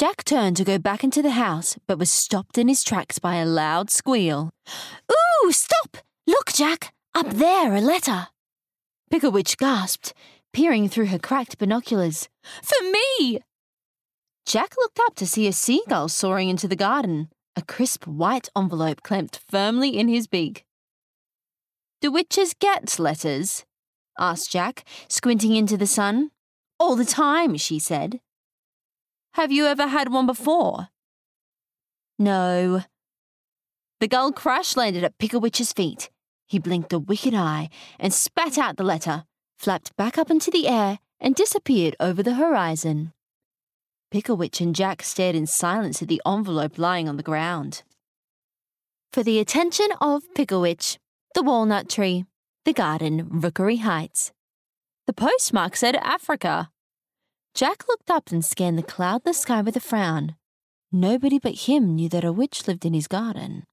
Jack turned to go back into the house, but was stopped in his tracks by a loud squeal. "Ooh, stop! Look, Jack, up there, a letter." Picklewitch gasped, peering through her cracked binoculars. "For me!" Jack looked up to see a seagull soaring into the garden, a crisp white envelope clamped firmly in his beak. "Do witches get letters?" asked Jack, squinting into the sun. "All the time," she said. "Have you ever had one before?" "No." The gull crash-landed at Picklewitch's feet. He blinked a wicked eye and spat out the letter, flapped back up into the air, and disappeared over the horizon. Picklewitch and Jack stared in silence at the envelope lying on the ground. For the attention of Picklewitch, the walnut tree, the garden, Rookery Heights. The postmark said Africa. Jack looked up and scanned the cloudless sky with a frown. Nobody but him knew that a witch lived in his garden.